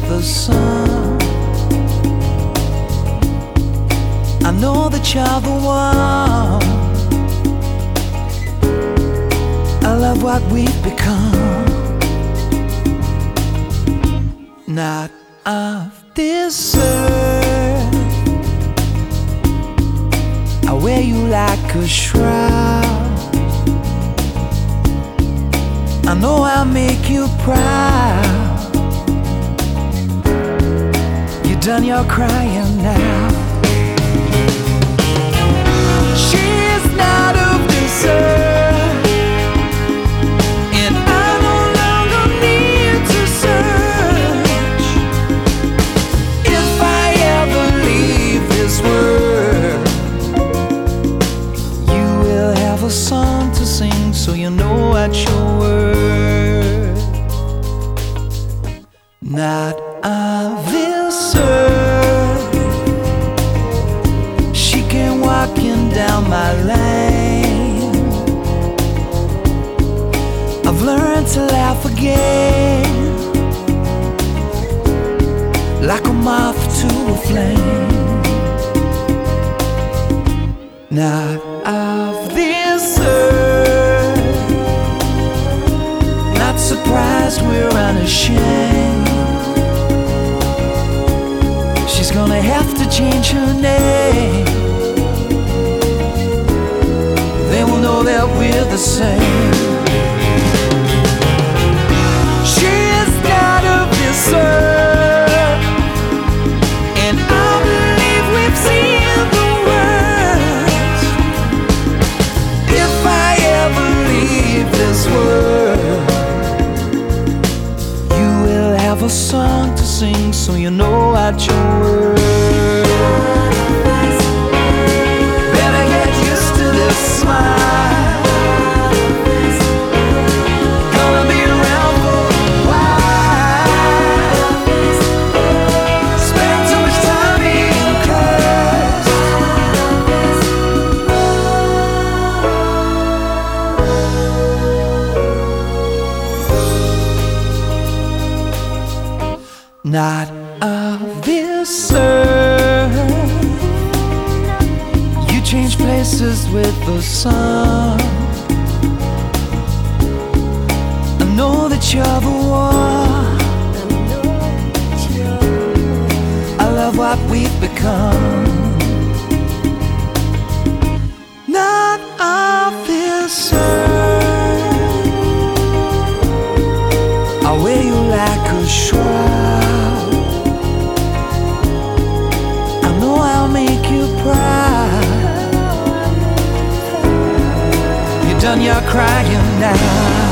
the sun. I know that you're the one. I love what we've become. Not of this earth. I wear you like a shroud. I know I'll make you proud. You're done your crying now. She's not of this earth, and I no longer need to search. If I ever leave this world, you will have a song to sing, so you know what you're worth. Not of this earth. She came walking down my lane. I've learned to laugh again, like a moth to a flame. Not of this earth. Not surprised we're unashamed. She's gonna have to change her name. They will know that we're the same. She is not of this earth, and I believe we've seen the worst. If I ever leave this world, you will have a song to sing, so you know what you're worth. Better get used to this smile. Gonna be around for a while. Spend too much time being cursed. Not of this earth. You change places with the sun. I know that you're the one. I love what we've become. Not of this earth. I wear you like a shroud. I know I'll make you proud. You're done your crying now.